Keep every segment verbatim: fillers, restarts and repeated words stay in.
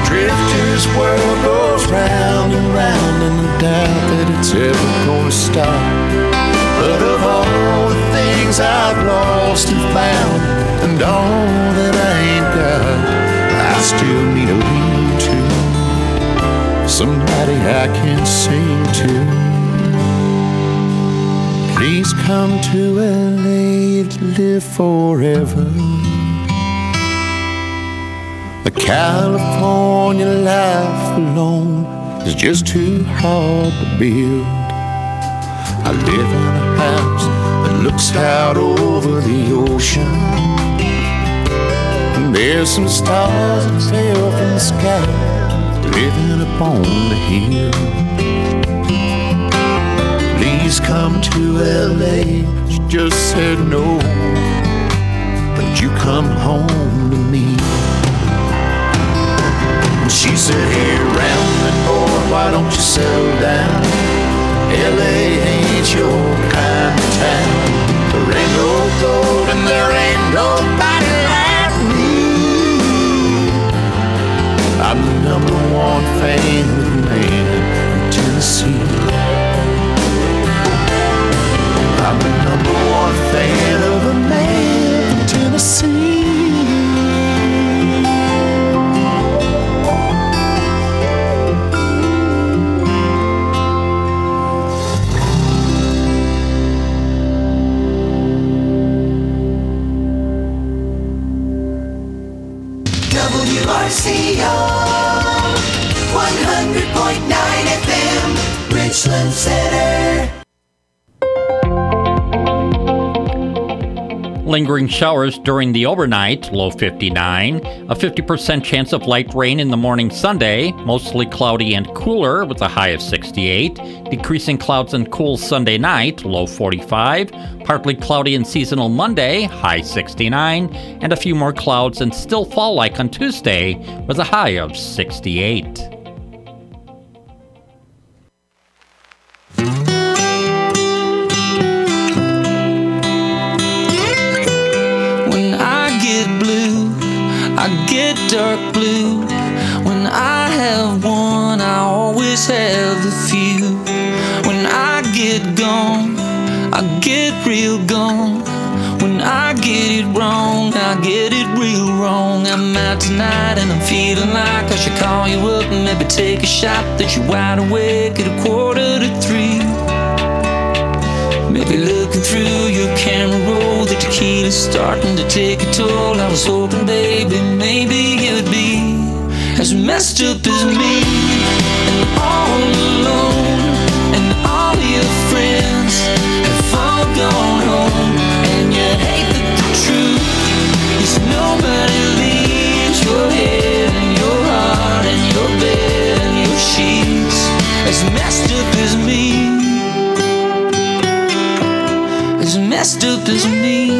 drifter's world goes round and round, and I doubt that it's ever gonna stop. But of all the things I've lost and found, and all that I ain't got, I still need a lean-to, somebody I can sing to. Please come to L A to live forever. A California life alone is just too hard to build. I live in a house that looks out over the ocean, and there's some stars that fell from the sky living upon the hill. Please come to L A. She just said no, but you come home to me. And she said, hey, Roundman boy, why don't you settle down? L A ain't your kind of town. There ain't no gold and there ain't nobody like me. I'm the number one fan of the man in Tennessee. I'm the number one fan of a man in Tennessee. W R C O one hundred point nine F M, Richland Center. Lingering showers during the overnight, low fifty-nine. A fifty percent chance of light rain in the morning Sunday, mostly cloudy and cooler with a high of sixty-eight. Decreasing clouds and cool Sunday night, low forty-five. Partly cloudy and seasonal Monday, high sixty-nine. And a few more clouds and still fall-like on Tuesday with a high of sixty-eight. I get dark blue. When I have one, I always have a few. When I get gone, I get real gone. When I get it wrong, I get it real wrong. I'm out tonight and I'm feeling like I should call you up and maybe take a shot that you're wide awake at a quarter to three. Maybe looking through your camera roll, the tequila's starting to take a toll. I was hoping, baby, maybe you'd be as messed up as me, and all alone, and all your friends have all gone home, and you hate that the truth is nobody leaves your head and your heart and your bed and your sheets as messed up as me. As messed up as me.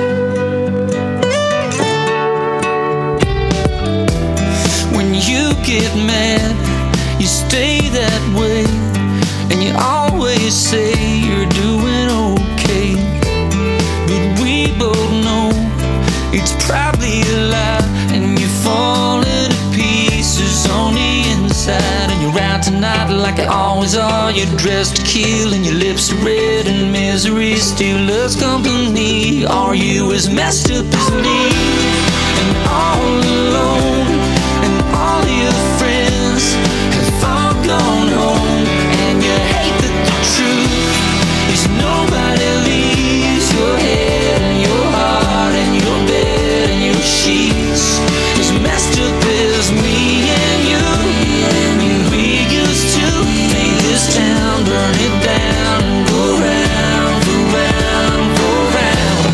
When you get mad, you stay that way, and you always say you're doing okay. But we both know it's probably a lie, and you're falling to pieces on the inside. And you're out tonight like you always are. You're dressed to kill and your lips are red, and misery still loves company. Are you as messed up as me? And all alone, and all your friends have all gone home, and you hate that the truth is nobody leaves your head and your heart and your bed and your sheets as messed up as me and you. And you, we used to make this town, burn it down, and go round, go round, go round.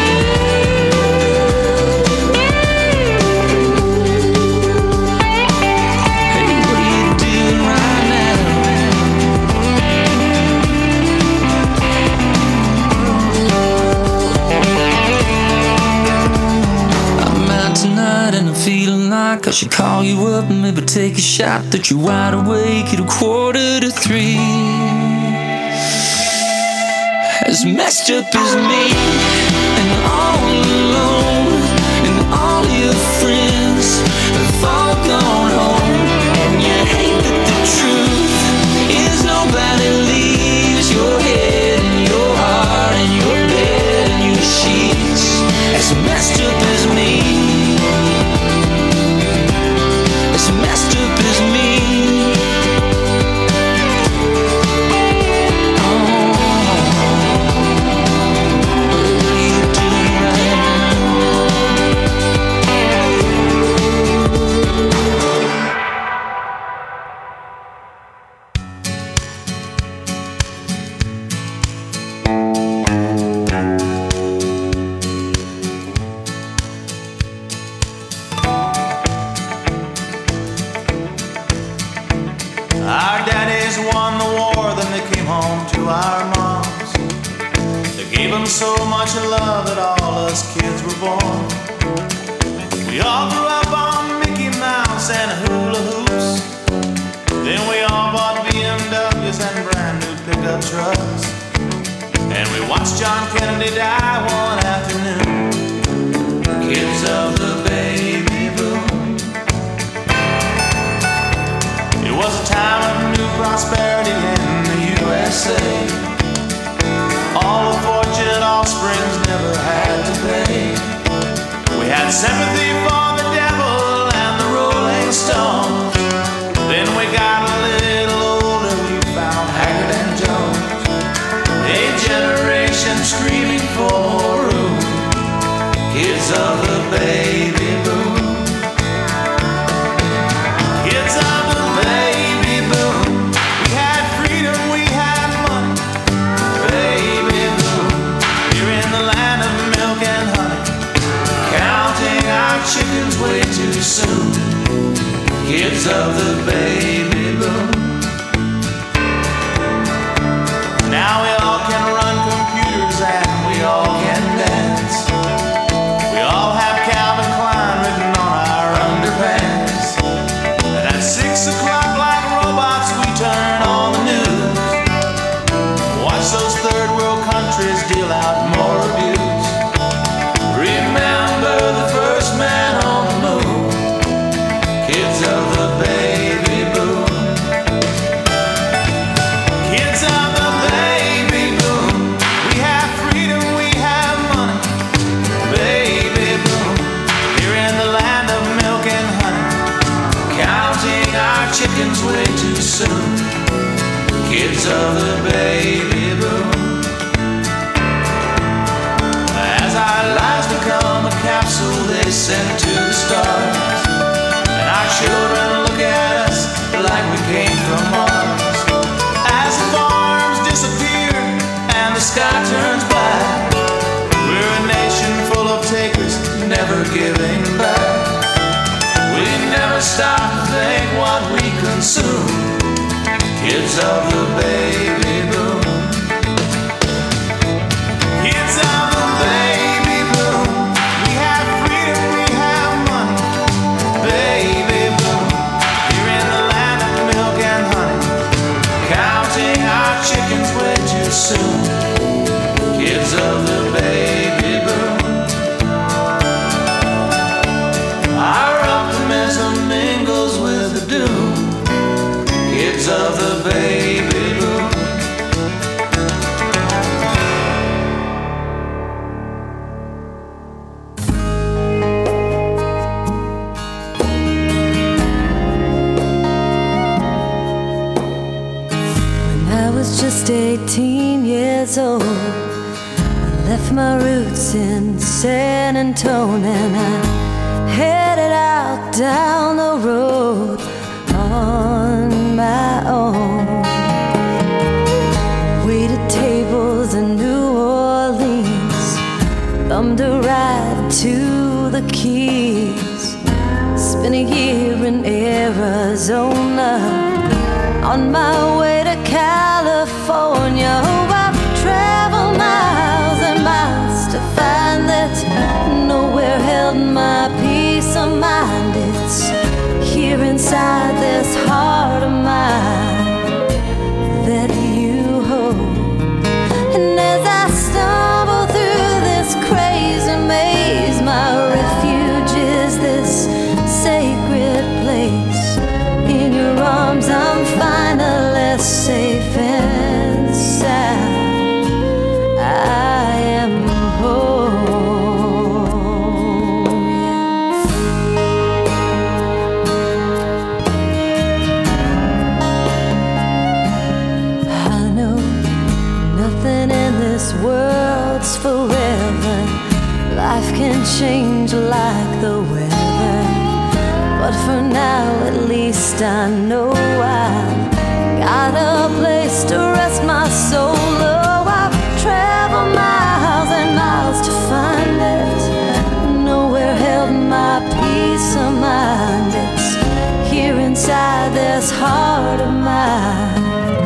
Hey, what are you doing right now? I'm out tonight and I'm feeling like I should call you up and maybe take a shot that you're wide awake at a quarter to three. As messed up as me, and all alone, and all your friends have all gone home, won the war, then they came home to our moms. They gave them so much love that all us kids were born. We all grew up on Mickey Mouse and hula hoops. Then we all bought B M Ws and brand new pickup trucks. And we watched John Kennedy die one afternoon. Kids of the baby boom. It was a time of new prosperity in the U S A. All the fortunate offsprings never had to pay. We had sympathy for the devil and the Rolling Stones. Then we got a little older, we found Haggard and Jones. A generation screaming for more room. Kids of the baby boom. Kids of the baby boom. We had freedom, we had money. Baby boom. Here in the land of milk and honey. Counting our chickens way too soon. Kids of the baby boom. Now we all can run computers and we all can dance. We all have Calvin Klein written on our underpants. And at six o'clock like robots we turn on the news. Watch those third world countries deal out more abuse. Remember the first man on the moon. Kids of the baby boom. Kids of the baby boom. We have freedom, we have money. Baby boom. Here in the land of milk and honey. Counting our chickens way too soon. Kids of the baby boom. As our lives become a capsule they send to the stars. And our children look at us like we came from Mars. As the farms disappear and the sky turns black, we're a nation full of takers, never giving back. We never stop to think what we consume. Kids of the baby boom. Kids of the baby boom. We have freedom, we have money. Baby boom. Here in the land of milk and honey. Counting our chickens way too soon. Kids of the baby boom. Our optimism mingles with the doom. Kids of the baby boom. When I was just eighteen years old, I left my roots in San Antonio and I headed out down the road on my own. Waited tables in New Orleans, thumbed a ride to the Keys, spent a year in Arizona, on my way to California. Oh, I've traveled miles and miles to find that nowhere held my peace of mind. It's here inside this heart of mine that you hold. And as I stumble through this crazy maze, my refuge is this sacred place. In your arms I'm finally safe and sound. I am home. I know nothing in this world's forever. Life can change like the weather, but for now at least I know I've got a place to rest my soul. Oh, I've traveled miles and miles to find it. Nowhere held my peace of mind. It's here inside this heart of mine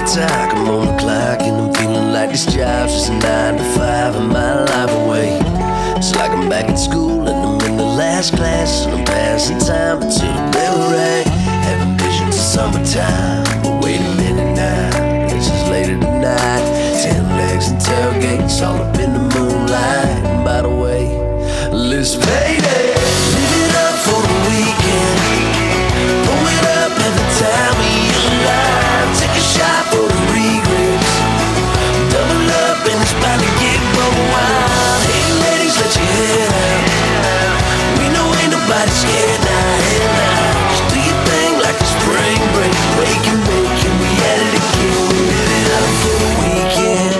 tick-tock, I'm on the clock, and I'm feeling like this job's just a nine to five and my life away. It's like I'm back in school and I'm in the last class, and I'm passing time until the bell rang. Having visions of summertime, but wait a minute now, it's just late at night. Ten legs and tailgates all up in the moonlight. And by the way, let's payday. Live it up for the weekend. Pull it up every time we align. Take a shot for the regrets. Double up and it's about to get broke wild. Hey ladies, let your head out. We know ain't nobody scared now. Hell now. Just do your thing like a spring break. Wake and bake and we at it again. We live it up for the weekend.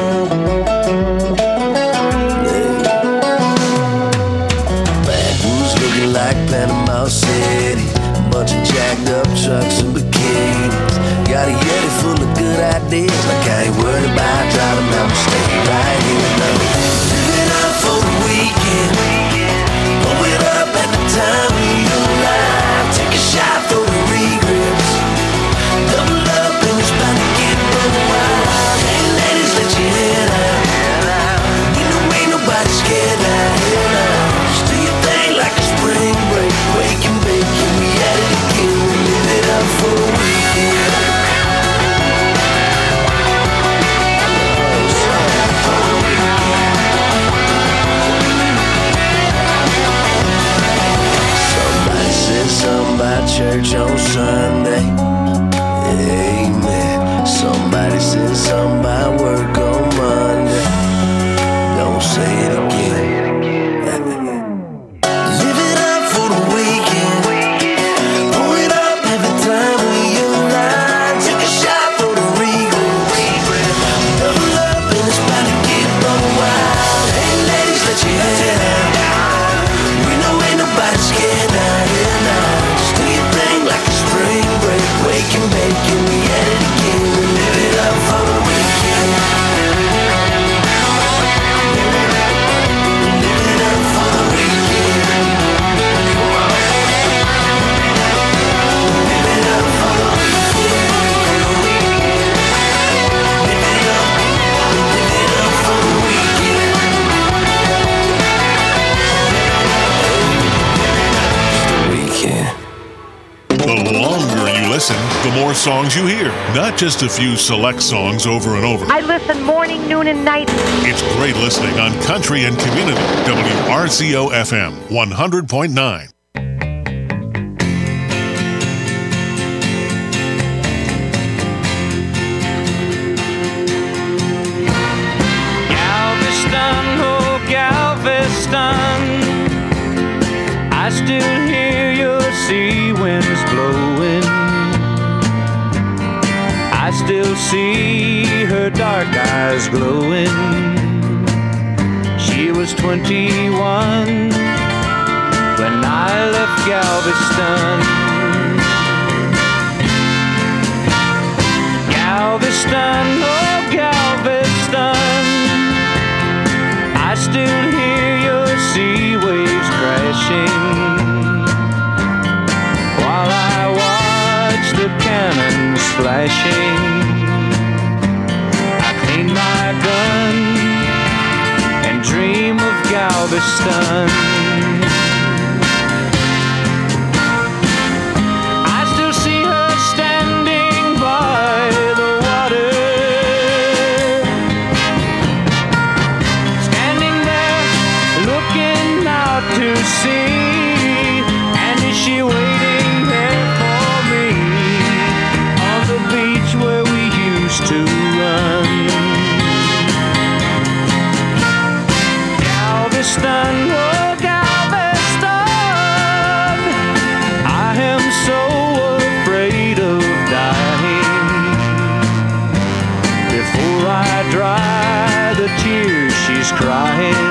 Like Panama City, a bunch of jacked up trucks and bikinis. Got a Yeti full of good ideas, like I ain't worried about driving out, stay right here now. Live it up for the weekend. Pull it up at the time we align. Take a shot for the regrets. Double up and it's about to get broke wild. Hey ladies, let your head out. You know ain't nobody scared now. Hell now. Just do your thing like a spring break. Wake and bake and we at it again. We live it up for a weekend. Somebody said something about church on Sunday. Amen. Somebody said something about work on Monday. Don't say it again. Live it up for the weekend. Pull it up every time we align. Take a shot for the regrets. Double up and it's about to get broke wild. Hey ladies, let your head out. We know ain't nobody scared now. Hell now. Just do your thing like a spring break. Wake and bake and we at it again. We live it up for the weekend. Live it up for the weekend. Come on. Live it up for the weekend. Live it up. Live it up for the weekend. It's the weekend. The longer you listen, the more songs you hear. Not just a few select songs over and over. I listen morning, noon, and night. It's great listening on Country and Community. W R C O F M one hundred point nine. Galveston, oh Galveston, I still hear your sea winds blowing. I still see her dark eyes glowing. She was twenty-one when I left Galveston. Galveston, oh Galveston, I still hear your sea waves crashing while I watch the cannons flashing. I clean my gun and dream of Galveston. I still see her standing by the water, standing there looking out to sea. And is she waiting there for me on the beach where we used to run? Galveston, oh Galveston, I am so afraid of dying. Before I dry the tears she's crying,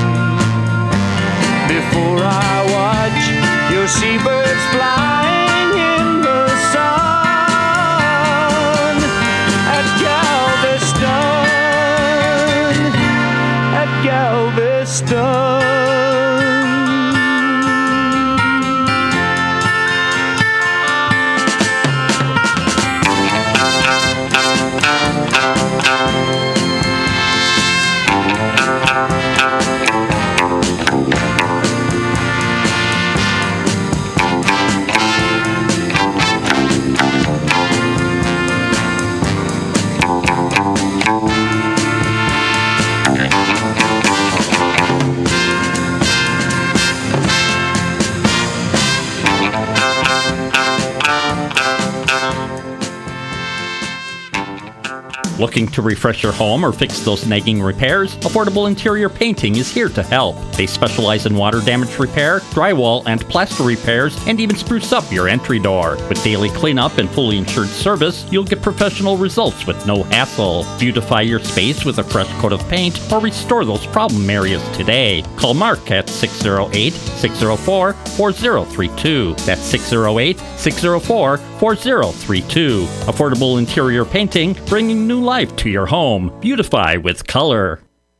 before I watch your seabirds flying in the sun at Galveston. Looking to refresh your home or fix those nagging repairs? Affordable Interior Painting is here to help. They specialize in water damage repair, drywall and plaster repairs, and even spruce up your entry door. With daily cleanup and fully insured service, you'll get professional results with no hassle. Beautify your space with a fresh coat of paint or restore those problem areas today. Call Mark at six oh eight, six oh four, four oh three two. That's six oh eight, six oh four, four oh three two. Affordable Interior Painting, bringing new life to your home. Beautify with color.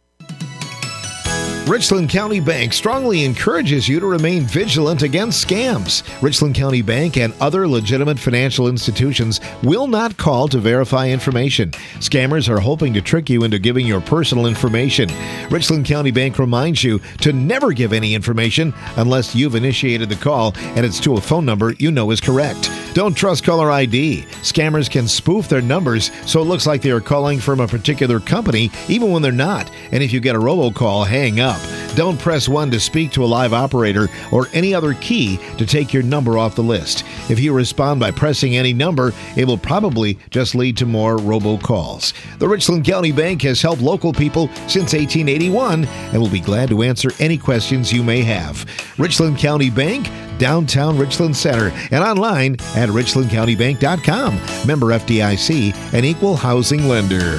Richland County Bank strongly encourages you to remain vigilant against scams. Richland County Bank and other legitimate financial institutions will not call to verify information. Scammers are hoping to trick you into giving your personal information. Richland County Bank reminds you to never give any information unless you've initiated the call and it's to a phone number you know is correct. Don't trust caller I D. Scammers can spoof their numbers so it looks like they are calling from a particular company even when they're not. And if you get a robocall, hang up. Don't press one to speak to a live operator or any other key to take your number off the list. If you respond by pressing any number, it will probably just lead to more robocalls. The Richland County Bank has helped local people since eighteen eighty-one and will be glad to answer any questions you may have. Richland County Bank, downtown Richland Center, and online at richland county bank dot com. Member F D I C, an equal housing lender.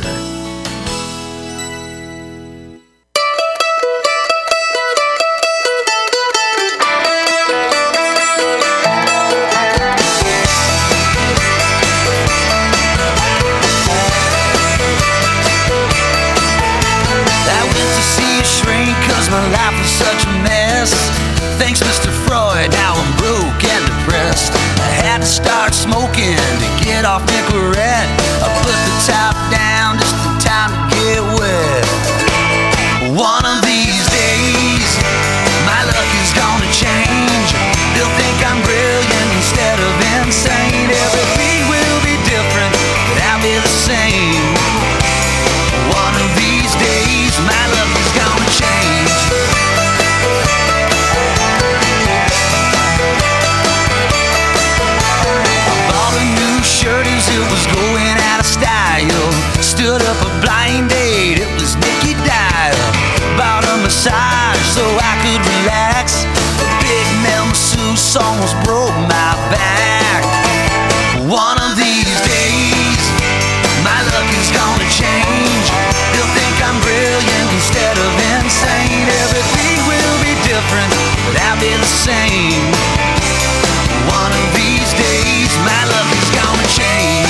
Off Nicorette, I put the top down just in time to get wet. One of these days, my luck is gonna change. They'll think I'm brilliant instead of insane. Everything will be different, but I'll be the same. One of these days, my luck is gonna change. It was going out of style. Stood up a blind date, it was Nikki Dial. Bought a massage so I could relax. A big Mel masseuse almost broke my back. One of these days, my luck is gonna change. They'll think I'm brilliant instead of insane. Everything will be different, but I'll be the same. One of these days, my luck is gonna change.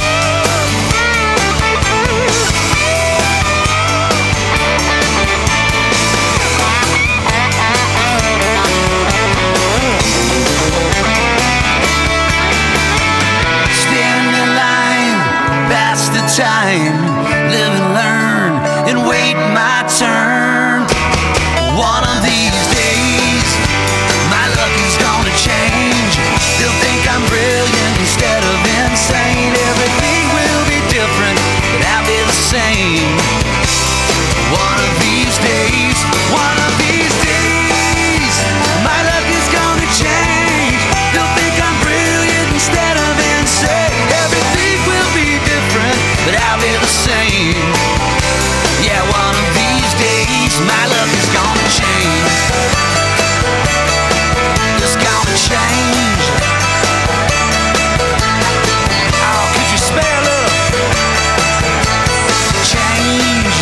Stand in line, pass the time, live and learn, and wait my turn. One of these days, my luck is gonna change. They'll think I'm brilliant instead of insane. Everything will be different, but I'll be the same. One of these days, one of these days, my luck is gonna change. They'll think I'm brilliant instead of insane. Everything will be different, but I'll be the same. Yeah, one of these days, my luck is gonna change. It's gonna change. Oh, could you spare a little change?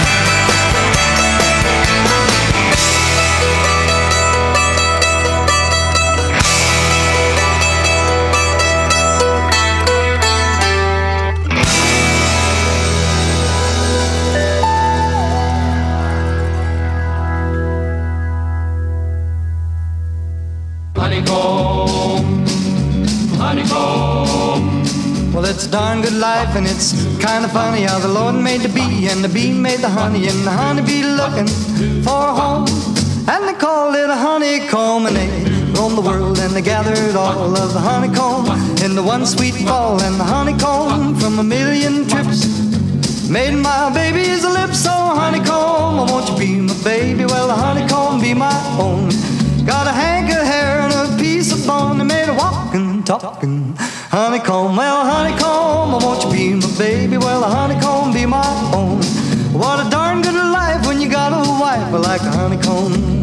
Honeycomb, honeycomb. Well, it's a darn good life, and it's kind of funny how the Lord made the bee, and the bee made the honey, and the honeybee looking for a home, and they called it a honeycomb, and they roamed the world, and they gathered all of the honeycomb in the one sweet fall, and the honeycomb from a million trips made my baby's lips. So honeycomb, oh, won't you be my baby? Well, the honeycomb be my own. Got a hank of hair and a piece of bone that made a walking, talking honeycomb. Well, honeycomb, oh, won't you be my baby? Well, the honeycomb be my my own. What a darn good life when you got a wife like a honeycomb.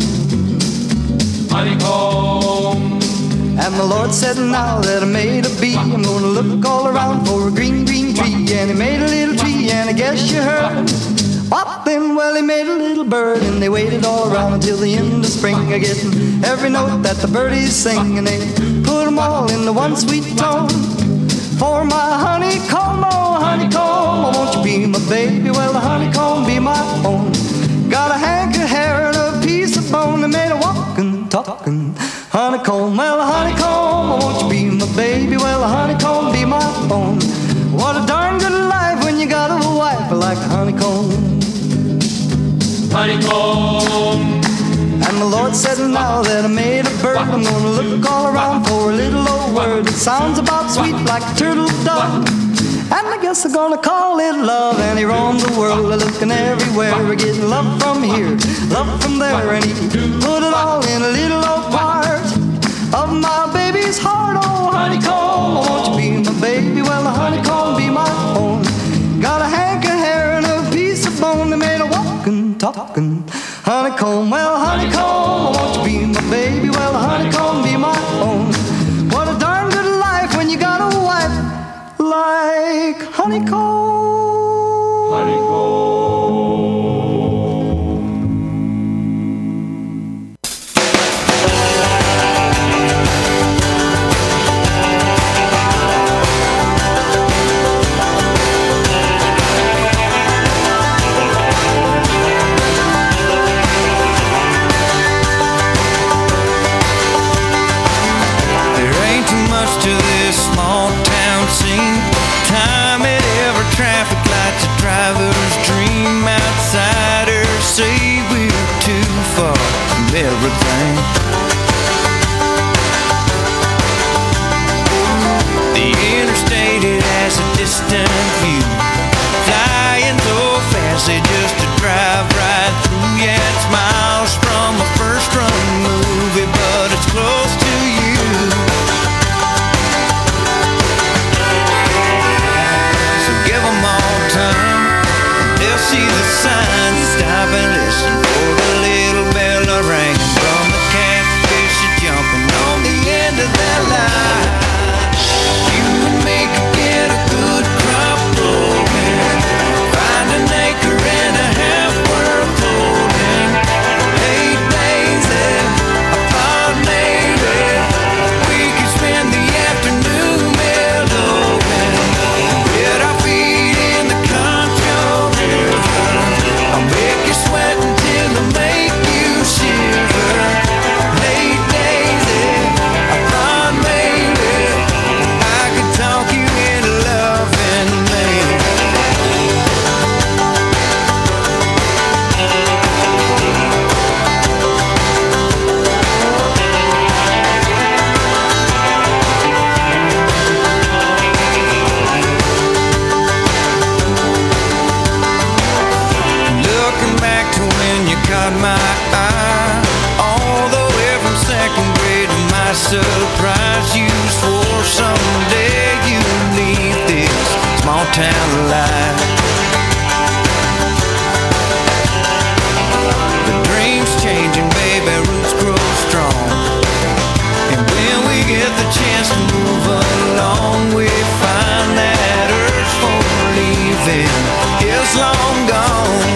Honeycomb. And the Lord said, now that I made a bee, I'm gonna look all around for a green, green tree. And he made a little tree, and I guess you heard. What then? Well, he made a little bird, and they waited all around until the end of spring, getting every note that the birdies sing, and they put them all into one sweet tone. For my honeycomb, oh honeycomb, oh, won't you be my baby? Well, the honeycomb be my own. Got a hank of hair and a piece of bone that made a walking, talking honeycomb. Well, the honeycomb, oh, won't you be my baby? Well, the honeycomb be my own. What a darn good life when you got a wife like a honeycomb. Honeycomb. And the Lord said, now that I made a bird, I'm gonna look all around for a little old word that sounds about sweet like a turtle dove. And I guess I'm gonna call it love. And he roamed the world looking everywhere, getting love from here, love from there. And he put it all in a little old part of my baby's heart. Oh honeycomb, won't you be my baby? Well, the honeycomb be my own. Got a hank of hair and a piece of bone that made a walking, talking honeycomb. Well, honeycomb, won't you be my baby? Well, the honeycomb be my own. What a darn good life when you got a wife like honeycomb. Honeycomb. Time at every traffic light's a driver's dream. Outsiders say we're too far from everything. The interstate, it has a distant view, flying so fast they just to drive right through. Yeah, it's miles from a first run movie, but it's close to you. Give them all time, they'll see the signs. Stop and listen for the little bell a ringing from the catfish jumping on the end of that line. You and me could get a good crop rolling, find an acre and a half worth holding. Eight days there, a pot maybe, we could spend the afternoon mellowing. Get our feet in the Concho River, I'll make you sweat until I make you shiver. Eight days there, I thought maybe I could talk you into loving me. Looking back to when you caught my eye, all the way from second grade to my surprise, you swore someday you'd leave this small town alive. The dream's changing, baby, roots grow strong, and when we get the chance to move along, we find that urge for leaving is long gone.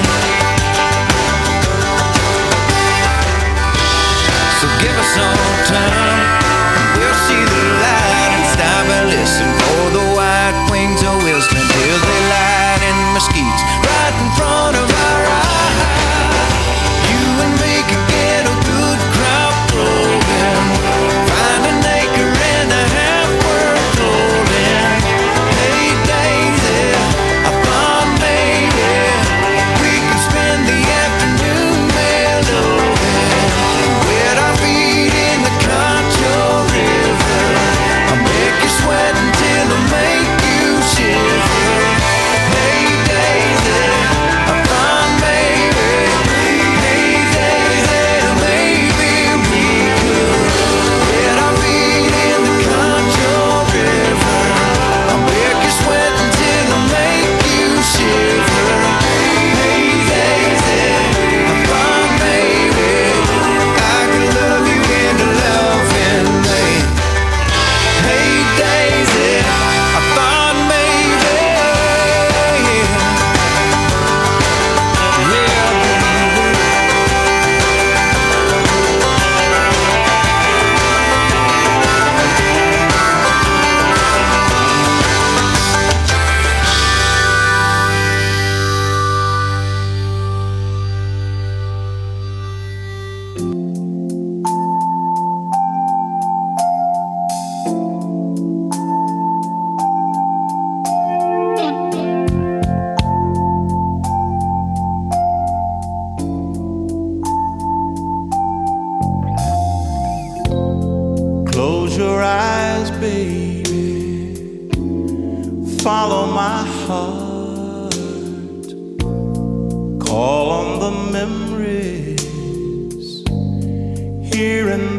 So give us all time, we'll see the light and stop and listen for the white wings of wisdom till they light in mesquites right in front of our eyes. You and me can get a good crop rolling, find an acre and a half worth holding. Eight days there, I thought maybe we could spend the afternoon mellowing. With our feet in the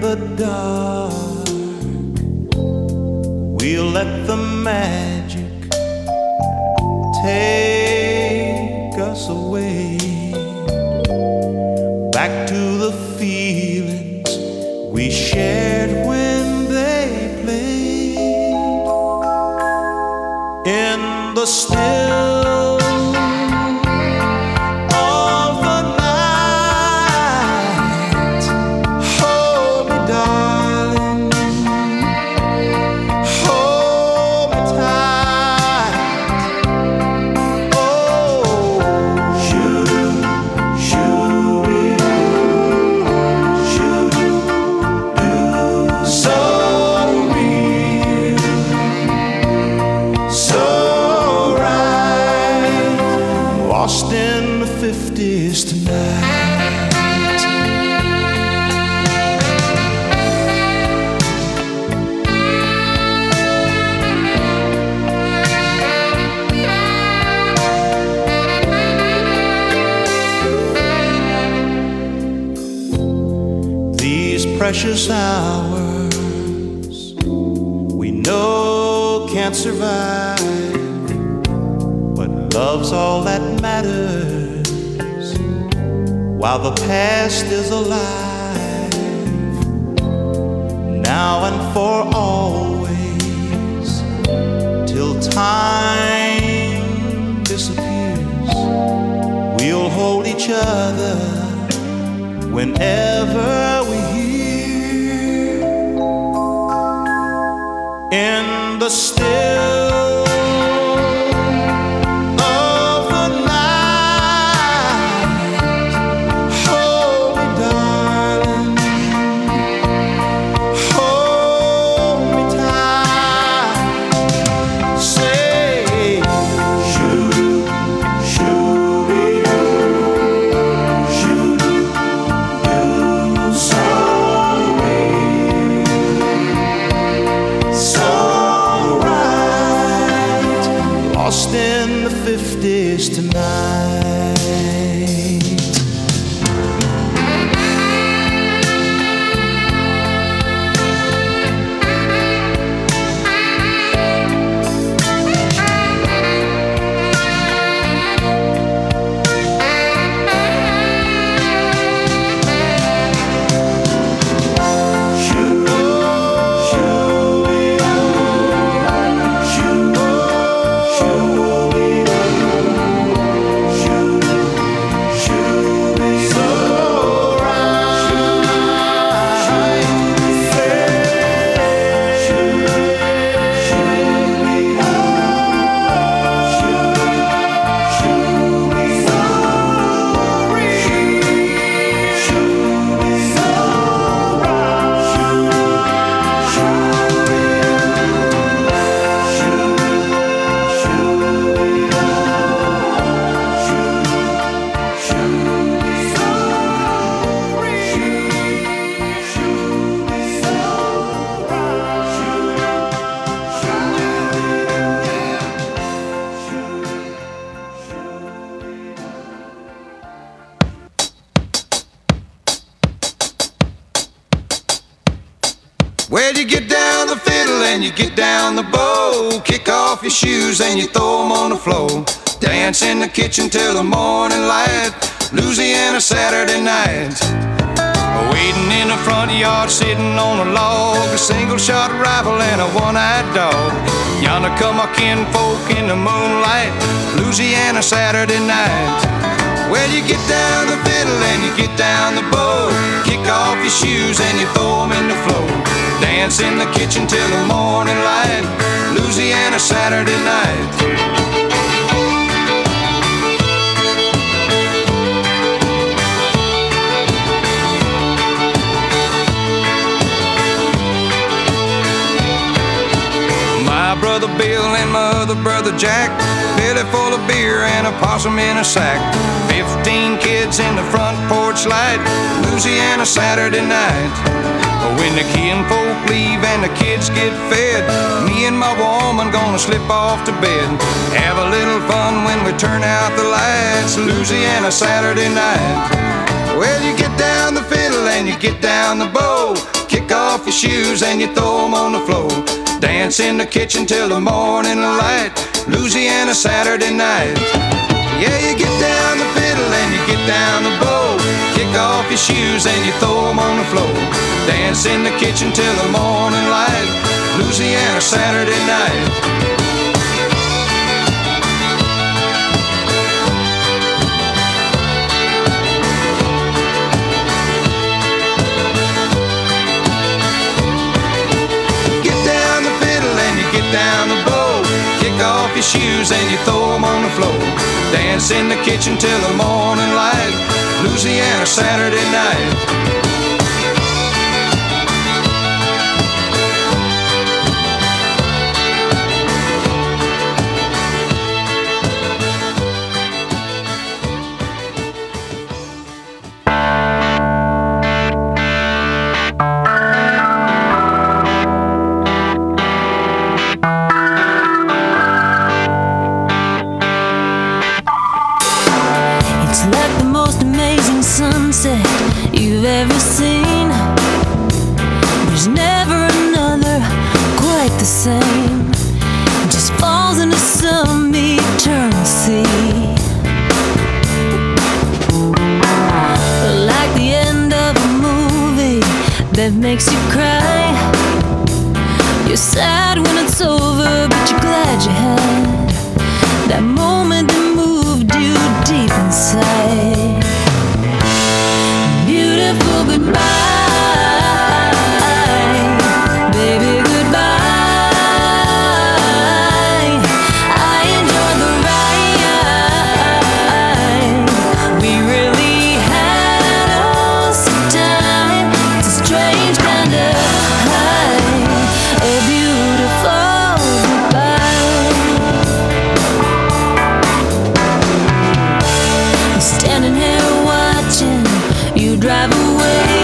the dark. We'll let the magic take us away back to the feelings we shared when they played in the still precious hours we know can't survive, but love's all that matters while the past is alive. Now and for always, till time disappears, we'll hold each other whenever we hear in the still of the night. Hold me, darling, hold me tight. Say, shoo, shoo, shoo, shoo, sorry. Lost in the fifties tonight. Well, you get down the fiddle and you get down the bow, kick off your shoes and you throw them on the floor, dance in the kitchen till the morning light, Louisiana Saturday night. Waiting in the front yard, sitting on a log, a single shot rifle and a one-eyed dog. Yonder come our kinfolk in the moonlight, Louisiana Saturday night. Well, you get down the fiddle and you get down the bow, kick off your shoes and you throw them in the floor, dance in the kitchen till the morning light, Louisiana Saturday night. My brother Bill and my other brother Jack, belly full of beer and a possum in a sack, fifteen kids in the front porch light, Louisiana Saturday night. When the kinfolk leave and the kids get fed, me and my woman gonna slip off to bed, have a little fun when we turn out the lights, Louisiana Saturday night. Well, you get down the fiddle and you get down the bow, kick off your shoes and you throw them on the floor. Dance in the kitchen till the morning light, Louisiana Saturday night. Yeah, you get down the fiddle and you get down the bow, kick off your shoes and you throw them on the floor. Dance in the kitchen till the morning light, Louisiana Saturday night. Down the bow, kick off your shoes and you throw them on the floor. Dance in the kitchen till the morning light, Louisiana Saturday night. You've ever seen. There's never another quite the same. It just falls into some eternal sea. Like the end of a movie that makes you cry. You're sad when it's over, but you're glad you had that moment that moved you deep inside. Beautiful goodbye, baby, goodbye. I enjoyed the ride. We really had awesome time. It's a strange kind of high, a beautiful goodbye. Standing here watching you drive away.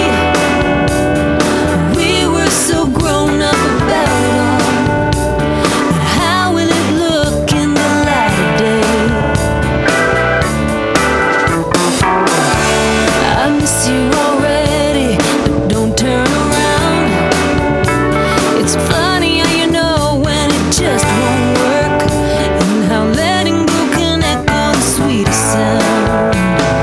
We were so grown up about it all, but how will it look in the light of day? I miss you already, but don't turn around. It's funny how you know when it just won't work, and how letting go can echo the sweetest sound.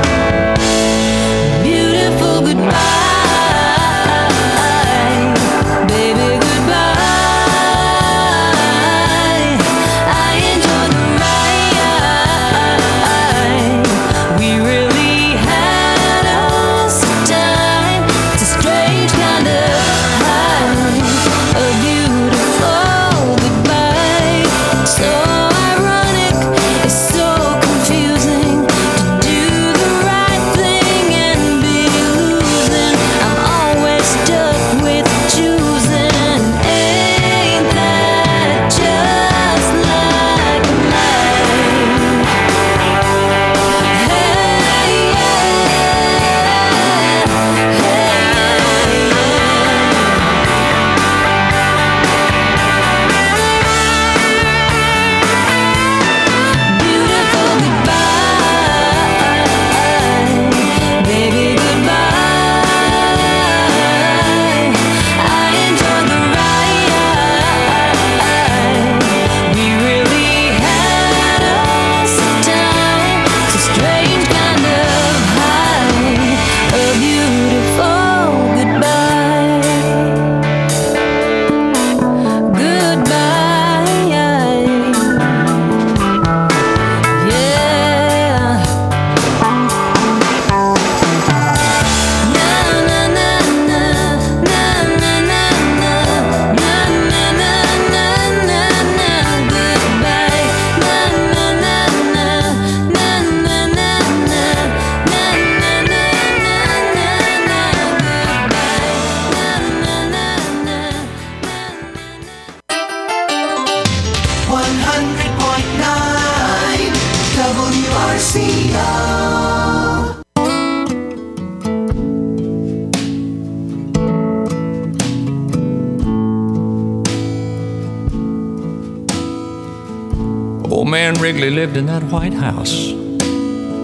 Old man Wrigley lived in that White House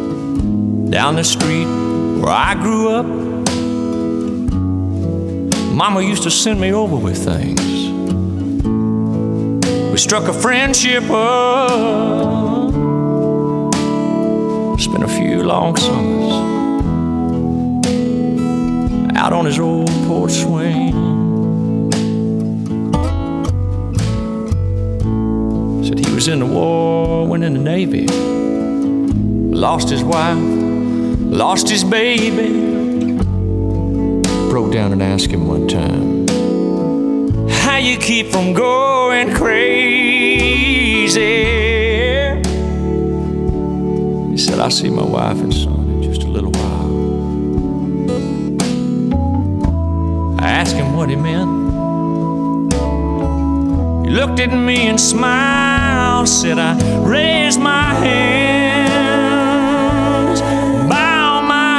down the street where I grew up. Mama used to send me over with things. We struck a friendship up. Spent a few long summers out on his old porch swing. Said he was in the war, went in the Navy, lost his wife, lost his baby. Broke down and asked him one time, how you keep from going crazy? He said, I'll see my wife and son in just a little while. I asked him what he meant. He looked at me and smiled, said, I raised my hands, bow my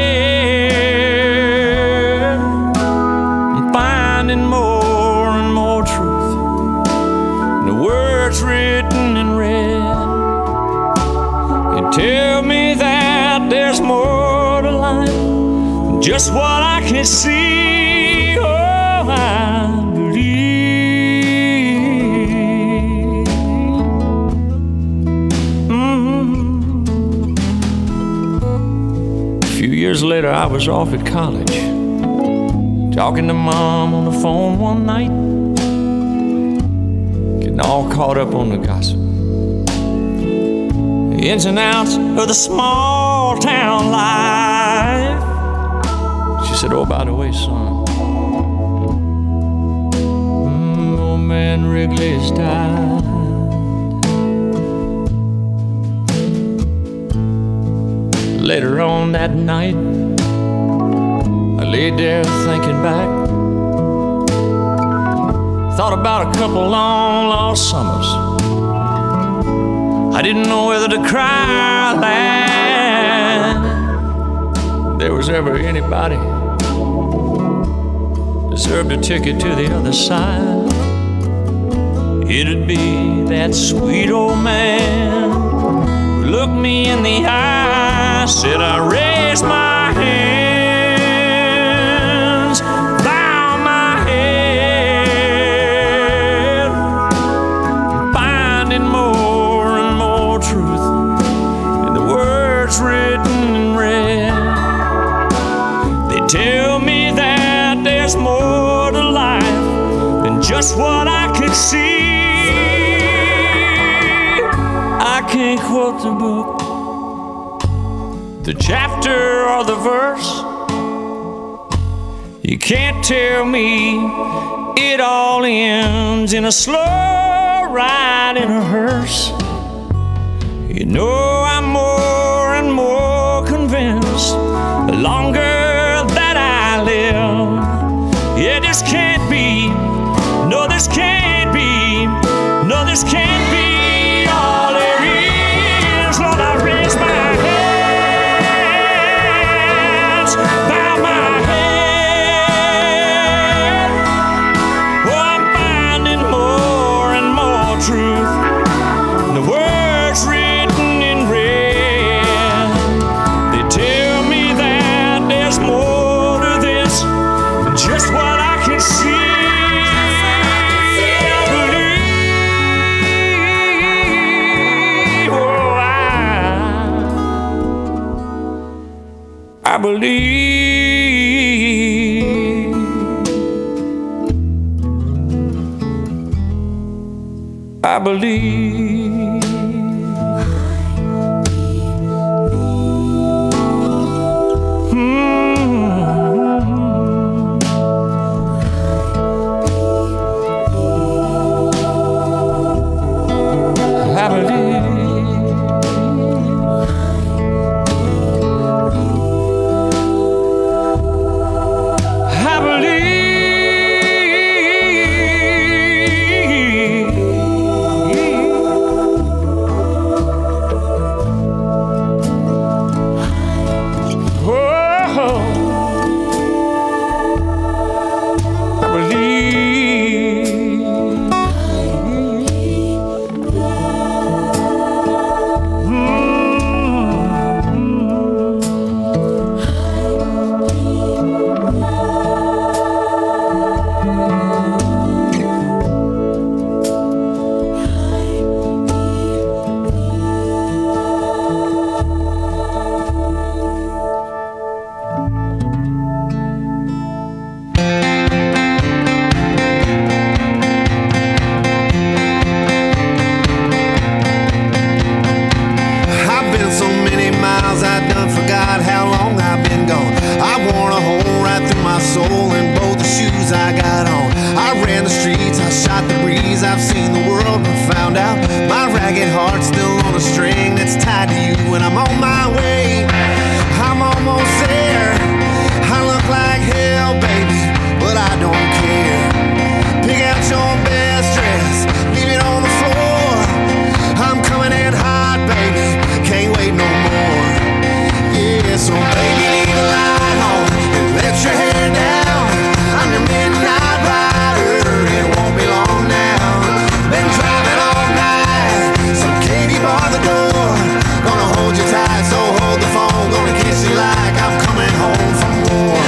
head. I'm finding more and more truth in the words written in red. They tell me that there's more to life than just what I can see. Oh, I believe. Mm-hmm. A few years later, I was off at college, talking to Mom on the phone one night, getting all caught up on the gossip, the ins and outs of the small town life. She said, oh, by the way, son, mm, old man Wrigley's died. Later on that night, I laid there thinking back, thought about a couple long lost summers. I didn't know whether to cry or laugh. There was ever anybody deserved a ticket to the other side, it'd be that sweet old man who looked me in the eye, said, I raised my hands, bow my head, finding more and more truth in the words written in red. They tell me that there's more to life than just what I could see. I can't quote the book, the chapter or the verse. You can't tell me it all ends in a slow ride in a hearse. You know I'm more and more convinced the longer that I live. Yeah, this can't be, no, this can't be, no, this can't be all there is. Lord, I raise my hands, bow my head. Oh, I'm finding more and more truth in the words written in red. They tell me that there's more to this than just what I can see. I believe. I believe. Mm-hmm. I believe. I goodbye to you when I'm on my way. I'm almost there. I look like hell, baby, but I don't care. Pick out your best dress, leave it on the floor. I'm coming in hot, baby, can't wait no more. Yeah, so baby, leave the light on and let your hair down. I'm your midnight rider, it won't be long now. Been driving all night, so Katie, bar the door. Gonna hold you tight, so hold the phone. Gonna kiss you like I'm coming home from war.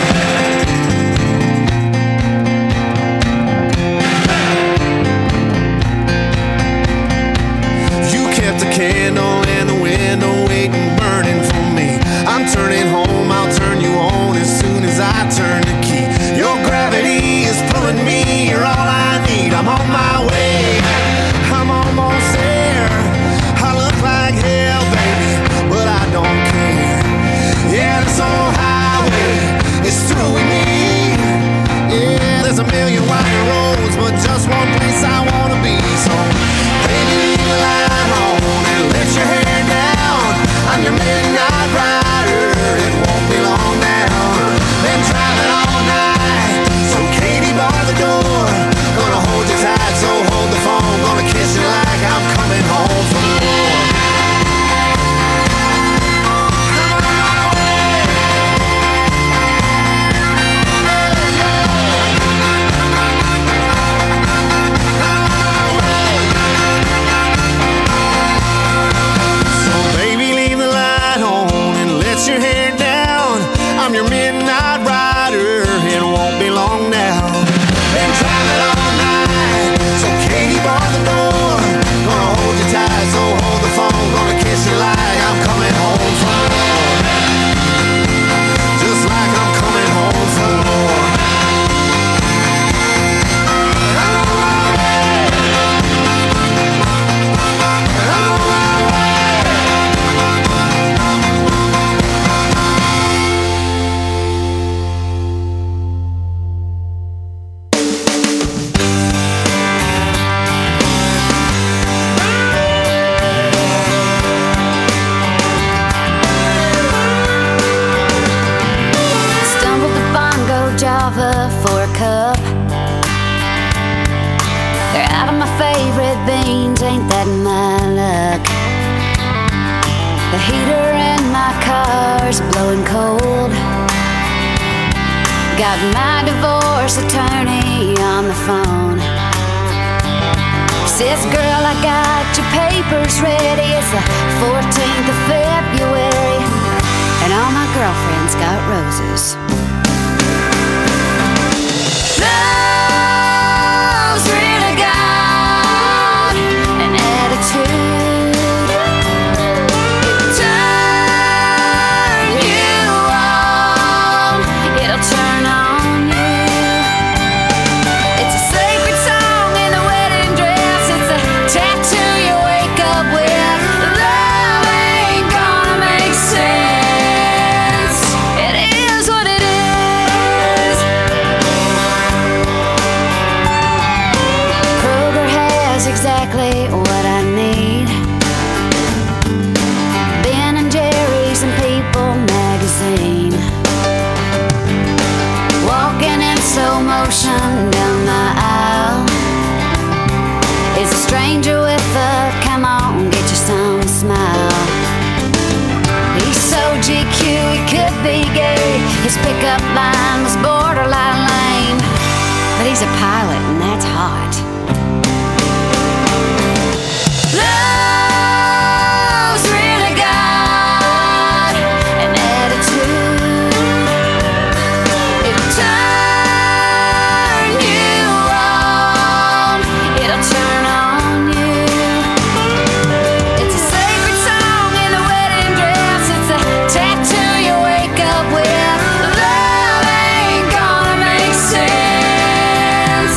You kept a candle in the window, waiting, burning for me. I'm turning home, I'll turn you on as soon as I turn the key. Your gravity is pulling me, you're all I need. I'm on my way, I'm almost there. I look like hell, baby, but I don't care. Yeah, this old highway is through with me. Yeah, there's a million wide roads, but just one place I wanna be. So, baby, leave the light on and let your hair down. I'm your midnight rider, it won't be long now. Been driving all night, so Katie, bar the door. Gonna hold you tight, so hold the phone. Gonna kiss you like I'm coming home from war. Your hair down, I'm your midnight rider, it won't be long now. Been driving all night, so Katie, bar the door. Gonna hold you tight, so hold the phone. Gonna kiss you like I'm coming home from war. Just like I'm coming home from war. I'm on my way. I'm on my way. For a cup, they're out of my favorite beans, ain't that my luck? The heater in my car's blowing cold. Got my divorce attorney on the phone. Says, girl, I got your papers ready. It's the fourteenth of February, and all my girlfriends got roses. Love's really got an attitude. It'll turn you on, it'll turn on you. It's a sacred song in the wedding dress. It's a tattoo you wake up with. Love ain't gonna make sense. It is what it is. Exactly what I need. Ben and Jerry's and People magazine. Walking in slow motion down the aisle is a stranger with a come on, get you some smile. He's so G Q, he could be gay. His pickup line was borderline lame, but he's a pilot and that's hot. Love's really got an attitude. It'll turn you on, it'll turn on you. It's a sacred song in the wedding dress. It's a tattoo you wake up with. Love ain't gonna make sense.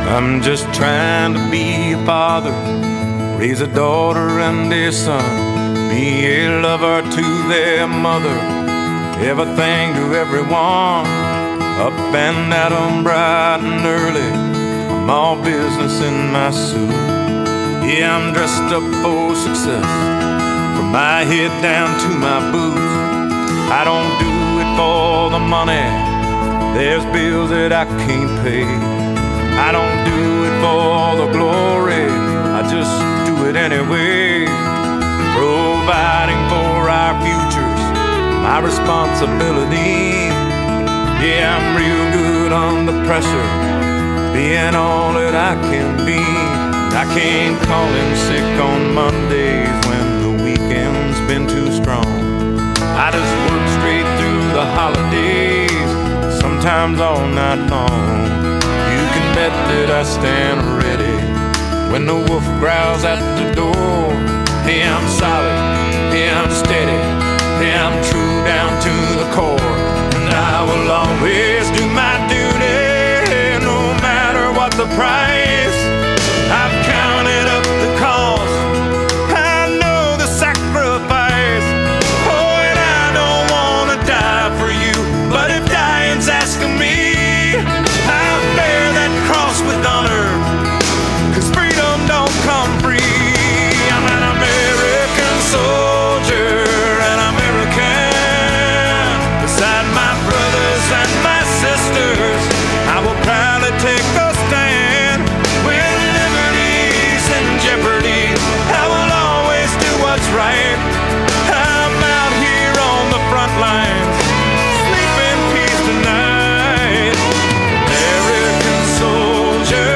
I'm just trying to be a father, raise a daughter and a son, be a lover to their mother, everything to everyone. Up and at 'em bright and early, I'm all business in my suit. Yeah, I'm dressed up for success, from my head down to my boots. I don't do it for the money, there's bills that I can't pay. I don't do it for the glory, I just do it anyway. Providing for our futures, my responsibility. Yeah, I'm real good under pressure, being all that I can be. I can't call in sick on Mondays when the weekend's been too strong. I just work straight through the holidays, sometimes all night long. You can bet that I stand ready when the wolf growls at the door. Hey, I'm solid, hey, I'm steady, hey, I'm true down to the core. And I will always do my duty, no matter what the price. I've counted up the cost, I know the sacrifice. Oh, and I don't want to die for you, but if dying's asking me, I'll bear that cross with honor, 'cause freedom don't come free. I'm an American soldier, an American. Beside my brothers and my sisters, I will proudly take a stand. When liberty's in jeopardy, I will always do what's right. I'm out here on the front lines, sleep in peace tonight. American soldier,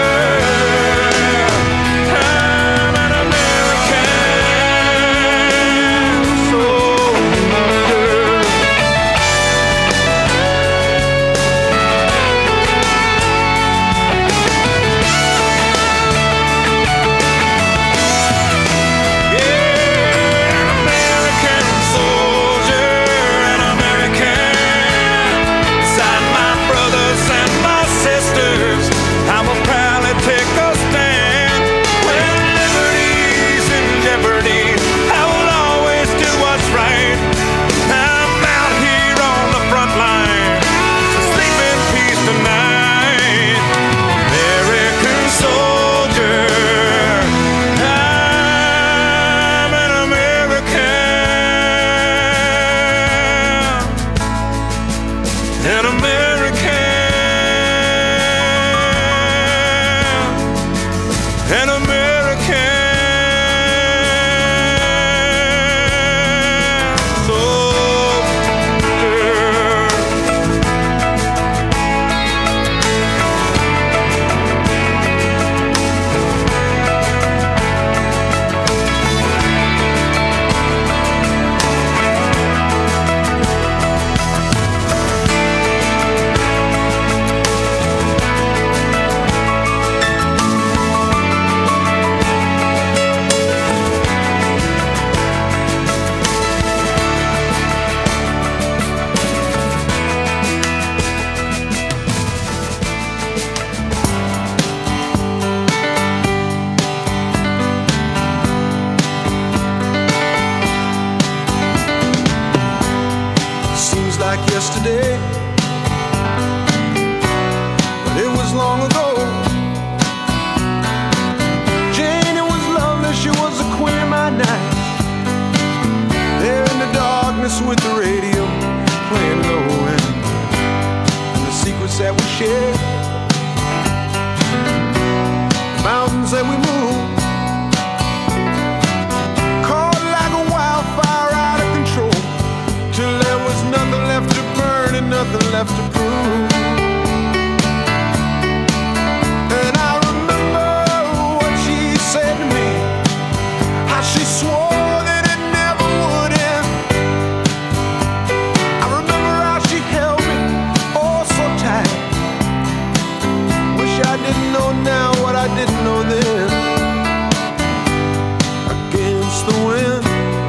I'm an American soldier. American soldier, an American. Beside my brothers and my sisters, I will proudly take a stand. When liberty's in jeopardy, I will always do what's right. I'm out here on the front line, so sleep in peace tonight. American soldier, I'm an American, an American, an American soldier. Seems like yesterday, but it was long ago. Jane, it was lovely, she was the queen of my night. There in the darkness with the radio playing low, and, and the secrets that we shared, mountains that we moved, caught like a wildfire out of control, till there was nothing left to burn and nothing left to prove. And I remember what she said to me, how she swore that it never would end. I remember how she held me oh so tight. Wish I didn't know now what I didn't know then. Against the wind,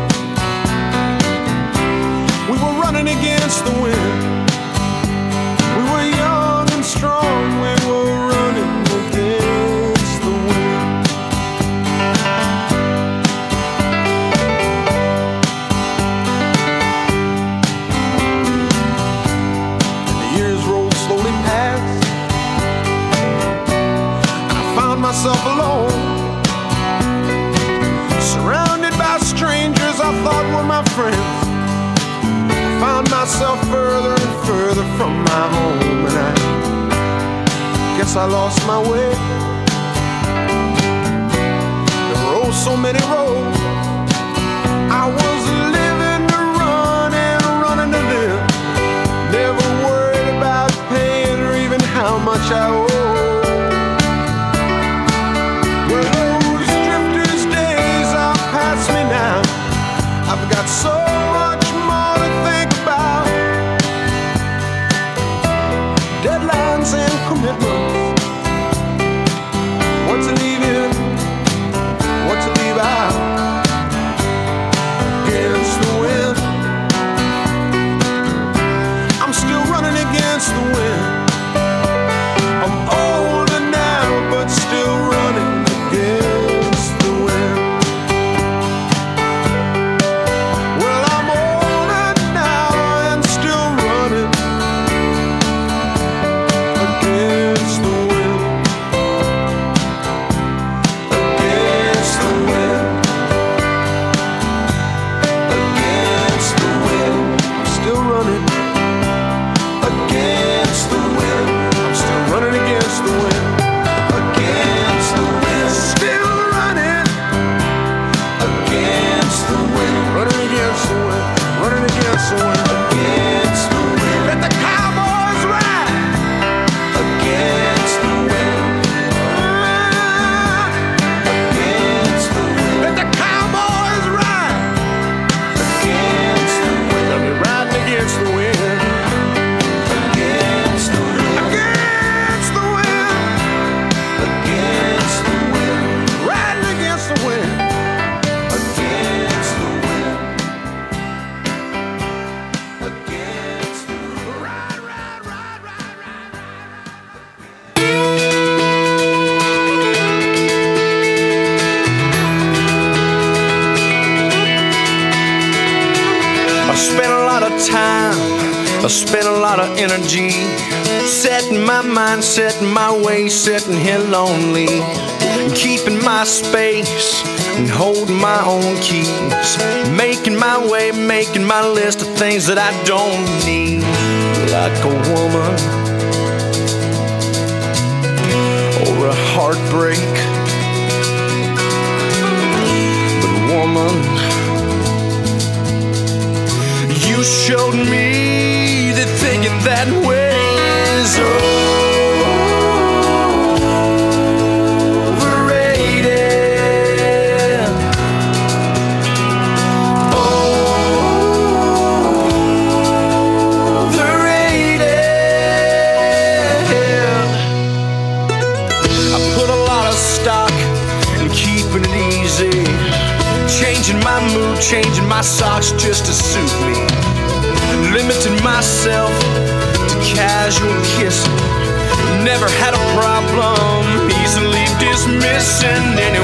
we were running against the wind. We were young and strong, we were running against myself alone, surrounded by strangers I thought were my friends. I found myself further and further from my home, and I guess I lost my way. There were oh so many roads. I was living to run and running to live, never worried about paying or even how much I owe. Well, those drifters' days are past me now. I've got so much more to think about. Deadlines and commitments. What to leave in, what to leave out. Against the wind, I'm still running against the wind. I'm older now, but still running against the wind. Well, I'm older now and still running against the wind. Against the wind. Against the wind. I'm still running against the wind. I'm still running against the wind. Against the wind. Still running against the wind. Running against the wind. Running against the wind. Against the wind. Let the cowboys ride against the wind. Against the wind. Let the cowboys ride against the wind. Let me riding against the wind. Against the wind. Against the wind. Against the wind. Riding against the wind. Against the wind. Against the wind. Ride, ride, ride, ride, ride, I spent a lot of time, I spent a lot of energy setting my mind, setting my way, sitting here lonely, keeping my space and holding my own keys, making my way, making my list of things that I don't need, like a woman or a heartbreak. But woman, you showed me that thinking that way is overrated. Overrated. I put a lot of stock in keeping it easy, changing my mood, changing my socks just to suit me, limiting myself to casual kissing. Never had a problem easily dismissing any